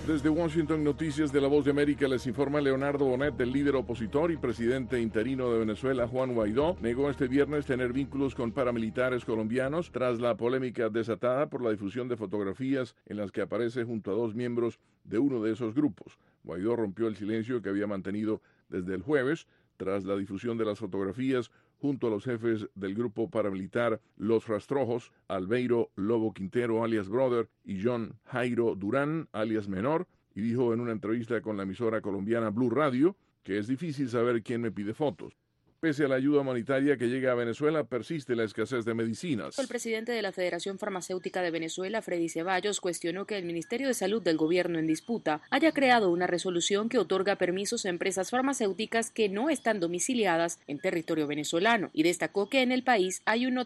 Desde Washington, Noticias de la Voz de América, les informa Leonardo Bonet. El líder opositor y presidente interino de Venezuela, Juan Guaidó, negó este viernes tener vínculos con paramilitares colombianos tras la polémica desatada por la difusión de fotografías en las que aparece junto a dos miembros de uno de esos grupos. Guaidó rompió el silencio que había mantenido desde el jueves tras la difusión de las fotografías junto a los jefes del grupo paramilitar Los Rastrojos, Albeiro Lobo Quintero, alias Brother, y John Jairo Durán, alias Menor, y dijo en una entrevista con la emisora colombiana Blue Radio que es difícil saber quién me pide fotos. Pese a la ayuda humanitaria que llega a Venezuela, persiste la escasez de medicinas. El presidente de la Federación Farmacéutica de Venezuela, Freddy Ceballos, cuestionó que el Ministerio de Salud del gobierno en disputa haya creado una resolución que otorga permisos a empresas farmacéuticas que no están domiciliadas en territorio venezolano, y destacó que en el país hay un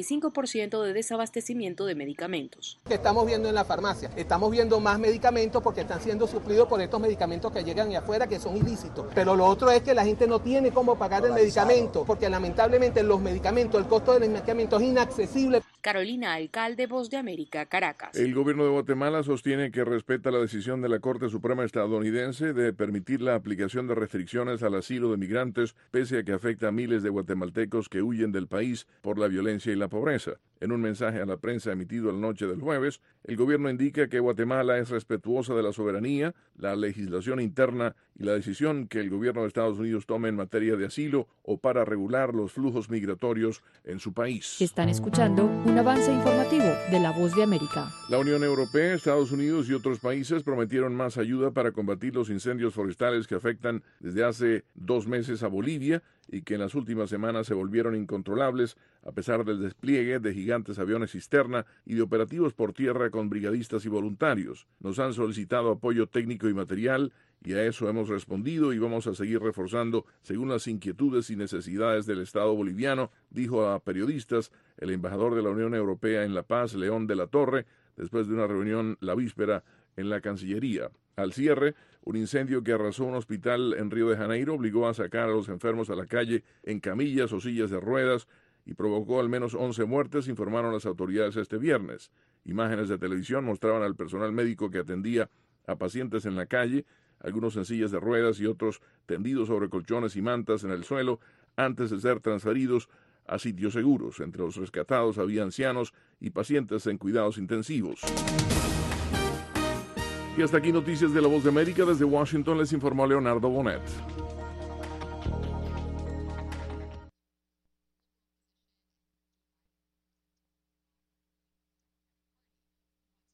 85% de desabastecimiento de medicamentos. ¿Qué estamos viendo en la farmacia? Estamos viendo más medicamentos porque están siendo suplidos por estos medicamentos que llegan de afuera, que son ilícitos. Pero lo otro es que la gente no tiene cómo pagar el medicamento, porque lamentablemente los medicamentos, el costo de los medicamentos es inaccesible. Carolina Alcalde, Voz de América, Caracas. El gobierno de Guatemala sostiene que respeta la decisión de la Corte Suprema estadounidense de permitir la aplicación de restricciones al asilo de migrantes, pese a que afecta a miles de guatemaltecos que huyen del país por la violencia y la pobreza. En un mensaje a la prensa emitido la noche del jueves, el gobierno indica que Guatemala es respetuosa de la soberanía, la legislación interna y la decisión que el gobierno de Estados Unidos tome en materia de asilo o para regular los flujos migratorios en su país. Están escuchando un avance informativo de La Voz de América. La Unión Europea, Estados Unidos y otros países prometieron más ayuda para combatir los incendios forestales que afectan desde hace 2 meses a Bolivia y que en las últimas semanas se volvieron incontrolables a pesar del despliegue de gigantes aviones cisterna y de operativos por tierra con brigadistas y voluntarios. Nos han solicitado apoyo técnico y material y a eso hemos respondido y vamos a seguir reforzando según las inquietudes y necesidades del Estado boliviano, dijo a periodistas el embajador de la Unión Europea en La Paz, León de la Torre, después de una reunión la víspera en la Cancillería. Al cierre, un incendio que arrasó un hospital en Río de Janeiro obligó a sacar a los enfermos a la calle en camillas o sillas de ruedas y provocó al menos 11 muertes, informaron las autoridades este viernes. Imágenes de televisión mostraban al personal médico que atendía a pacientes en la calle, algunos en sillas de ruedas y otros tendidos sobre colchones y mantas en el suelo antes de ser transferidos a sitios seguros. Entre los rescatados había ancianos y pacientes en cuidados intensivos. Y hasta aquí Noticias de la Voz de América. Desde Washington les informó Leonardo Bonet.